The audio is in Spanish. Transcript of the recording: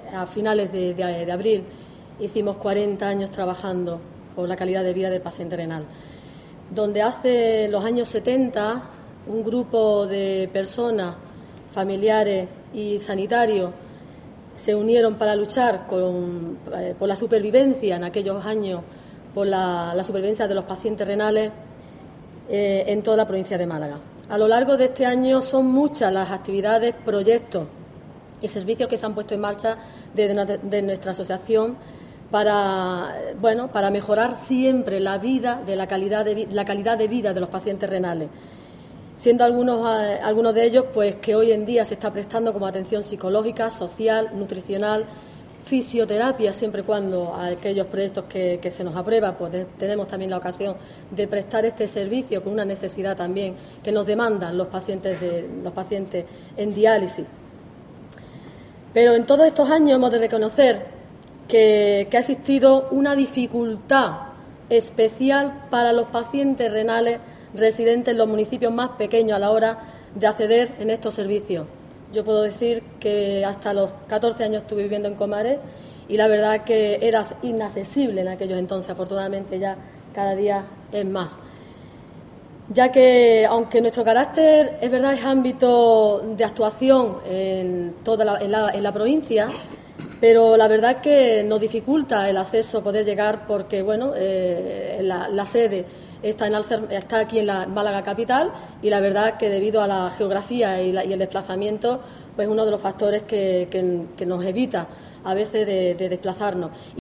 a finales de abril hicimos 40 años trabajando por la calidad de vida del paciente renal, donde hace los años 70 un grupo de personas, familiares y sanitarios se unieron para luchar por la supervivencia en aquellos años, por la supervivencia de los pacientes renales en toda la provincia de Málaga. A lo largo de este año son muchas las actividades, proyectos y servicios que se han puesto en marcha de nuestra asociación para mejorar siempre la calidad de vida de los pacientes renales, siendo algunos de ellos pues que hoy en día se está prestando como atención psicológica, social, nutricional, fisioterapia, siempre y cuando a aquellos proyectos que se nos aprueba, pues tenemos también la ocasión de prestar este servicio con una necesidad también que nos demandan los pacientes en diálisis. Pero en todos estos años hemos de reconocer que ha existido una dificultad especial para los pacientes renales residentes en los municipios más pequeños a la hora de acceder en estos servicios. Yo puedo decir que hasta los 14 años estuve viviendo en Comares y la verdad que era inaccesible en aquellos entonces. Afortunadamente ya cada día es más. Ya que, aunque nuestro carácter es verdad es ámbito de actuación en la provincia, pero la verdad que nos dificulta el acceso, poder llegar, porque la sede está aquí en la Málaga capital y la verdad que debido a la geografía y el desplazamiento, pues uno de los factores que nos evita a veces de desplazarnos.